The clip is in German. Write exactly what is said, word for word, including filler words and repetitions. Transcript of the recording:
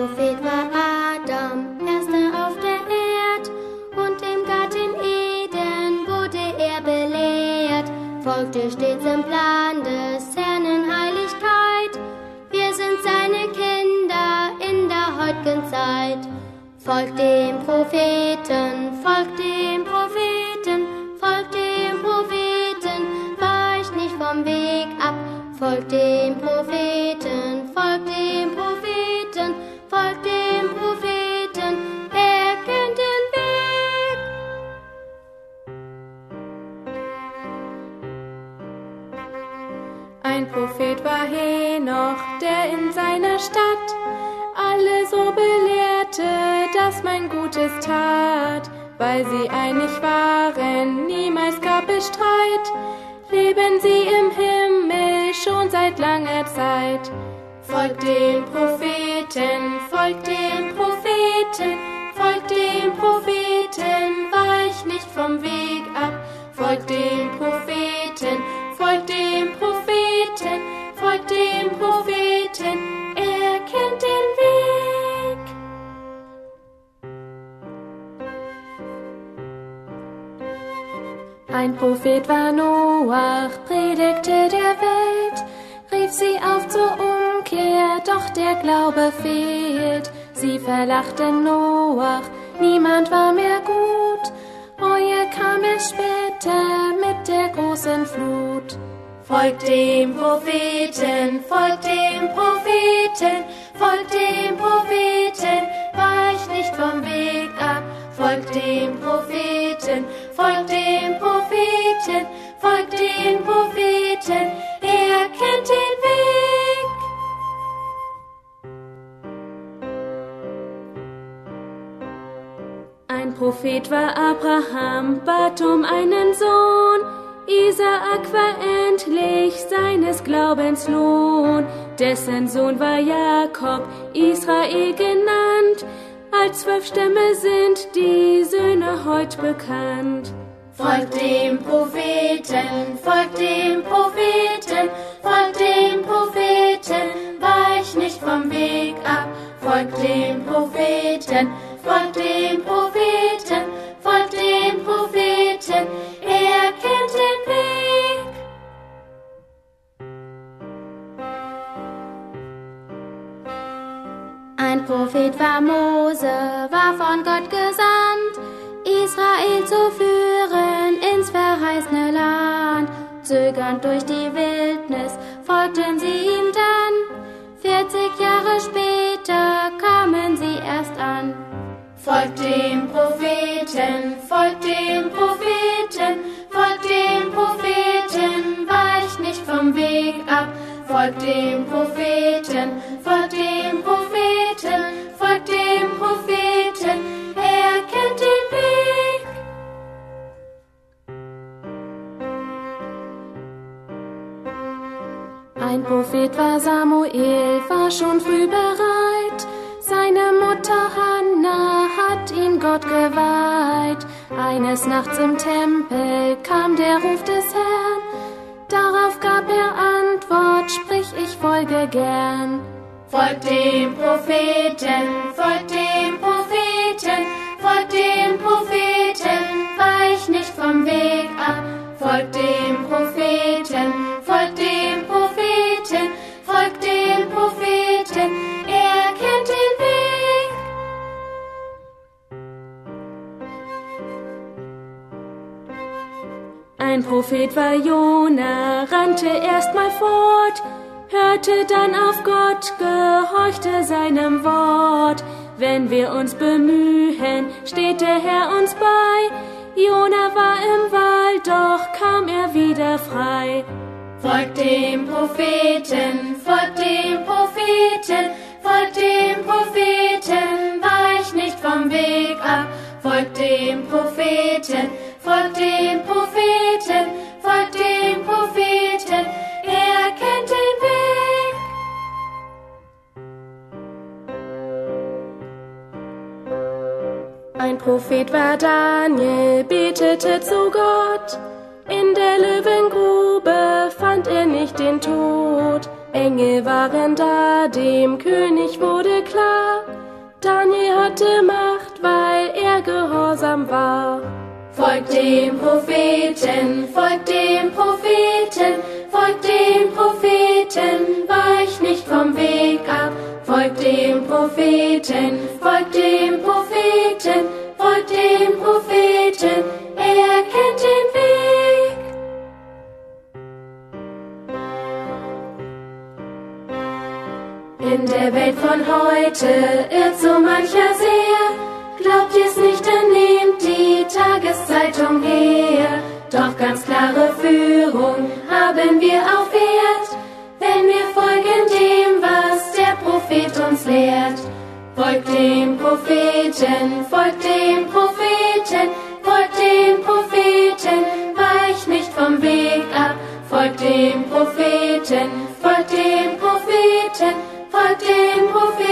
Prophet war Adam, erster auf der Erd, und im Garten Eden wurde er belehrt, folgte stets im Plan des Herrn in Heiligkeit. Wir sind seine Kinder in der heutigen Zeit. Folgt dem Propheten, folgt dem Propheten, folgt dem Propheten, weicht nicht vom Weg ab. Folgt dem Propheten, folgt dem Propheten, folgt dem Propheten, er kennt den Weg. Ein Prophet war Henoch, der in seiner Stadt alle so belehrte, dass man Gutes tat. Weil sie einig waren, niemals gab es Streit, leben sie im Himmel schon seit langer Zeit. Folgt dem Propheten, folgt dem Propheten, folgt dem Propheten, weich nicht vom Weg ab. Folgt dem Propheten, folgt dem Propheten, folgt dem Propheten, er kennt den Weg. Ein Prophet war Noach, predigte der Welt, rief sie auf zur Umkehr, doch der Glaube fehlt. Sie verlachten Noach, niemand war mehr gut, Reue kam erst später mit der großen Flut. Folgt dem Propheten, folgt dem Propheten, folgt dem Propheten, weich nicht vom Weg ab. Folgt dem Propheten, folgt dem Propheten, folgt dem Propheten, er kennt den Weg. Ein Prophet war Abraham, bat um einen Sohn. Isaak war endlich seines Glaubens Lohn. Dessen Sohn war Jakob, Israel genannt. Als zwölf Stämme sind die Söhne heut bekannt. Folgt dem Propheten, folgt dem Propheten, folgt dem Propheten, weich nicht vom Weg ab. Folgt dem Propheten, folgt dem Propheten, folgt dem Propheten, er kennt den Weg. Ein Prophet war Mose, war von Gott gesandt, Israel zu führen ins verheißene Land. Zögernd durch die Wildnis folgten sie ihm dann, vierzig Jahre später kamen sie erst an. Folgt dem Propheten, folgt dem Propheten, folgt dem Propheten, weich nicht vom Weg ab. Folgt dem Propheten, folgt dem Propheten, folgt dem Propheten, er kennt den Weg. Ein Prophet war Samuel, war schon früh bereit. Seine Mutter Hannah hat ihn Gott geweiht. Eines Nachts im Tempel kam der Ruf des Herrn. Darauf gab er Antwort, sprich, ich folge gern. Folgt dem Propheten, folgt dem Propheten, folgt dem Propheten, weich nicht vom Weg ab. Folgt dem Propheten, folgt dem Propheten, folgt dem Propheten, er kennt den Weg. Ein Prophet war Jona, rannte erstmal fort, hörte dann auf Gott, gehorchte seinem Wort. Wenn wir uns bemühen, steht der Herr uns bei. Jona war im Wald, doch kam er wieder frei. Folgt dem Propheten, folgt dem Propheten, folgt dem Propheten, weich nicht vom Weg ab. Folgt dem Propheten, folgt dem Propheten, folgt dem Propheten, er kennt den Weg. Ein Prophet war Daniel, betete zu Gott. In der Löwengrube fand er nicht den Tod. Engel waren da, dem König wurde klar, hatte Macht, weil er gehorsam war. Folgt dem Propheten, folgt dem Propheten, folgt dem Propheten, weich nicht vom Weg ab. Folgt dem Propheten, folgt dem Propheten, folgt dem Propheten, er kennt den Weg. In der Welt von heute irrt so mancher sehr. Glaubt ihr's nicht, dann nehmt die Tageszeitung her. Doch ganz klare Führung haben wir auf Wert, wenn wir folgen dem, was der Prophet uns lehrt. Folgt dem Propheten, folgt dem Propheten, folgt dem Propheten, weich nicht vom Weg ab. Folgt dem Propheten, folgt dem Propheten, folgt dem Propheten.